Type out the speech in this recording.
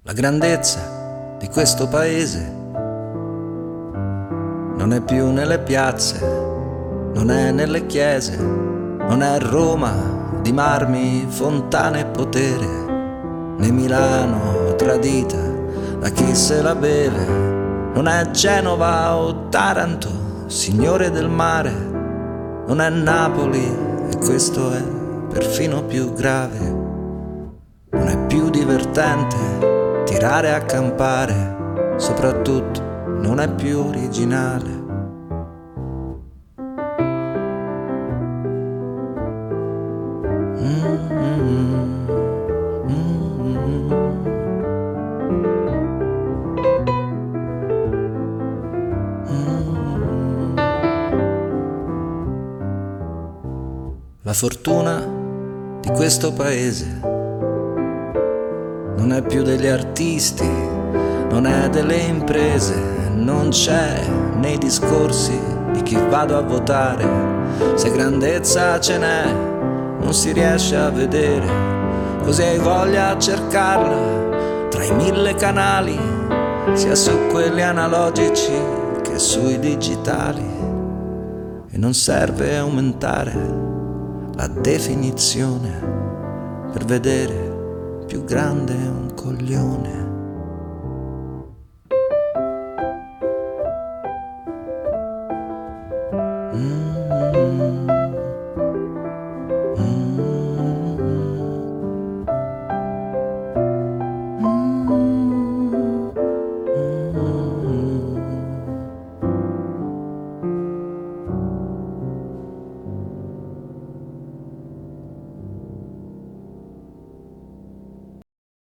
La grandezza di questo paese non è più nelle piazze, non è nelle chiese, non è Roma di marmi, fontane e potere, né Milano tradita da chi se la beve, non è Genova o Taranto, signore del mare, non è Napoli, e questo è perfino più grave, non è più divertente tirare a campare, soprattutto non è più originale. La fortuna di questo paese non è più degli artisti, non è delle imprese, non c'è nei discorsi di chi vado a votare. Se grandezza ce n'è, non si riesce a vedere, così hai voglia a cercarla tra i 1000 canali, sia su quelli analogici che sui digitali. E non serve aumentare la definizione per vedere più grande un coglione.